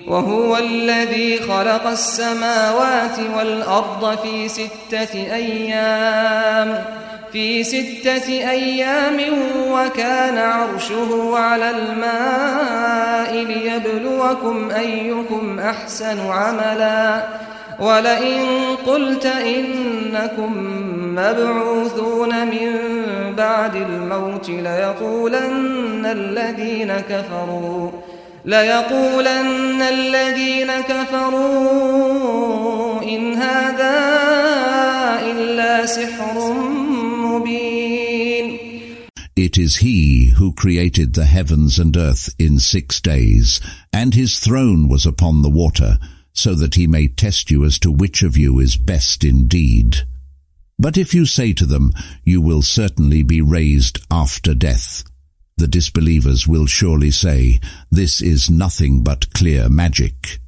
وهو الذي خلق السماوات والأرض في 6 أيام وكان عرشه على الماء ليبلوكم أيكم أحسن عملا ولئن قلت إنكم مبعوثون من بعد الموت ليقولن الذين كفروا إن هذا إلا سحر مبين. It is he who created the heavens and earth in 6 days, and his throne was upon the water, so that he may test you as to which of you is best indeed. But if you say to them, you will certainly be raised after death, the disbelievers will surely say, this is nothing but clear magic.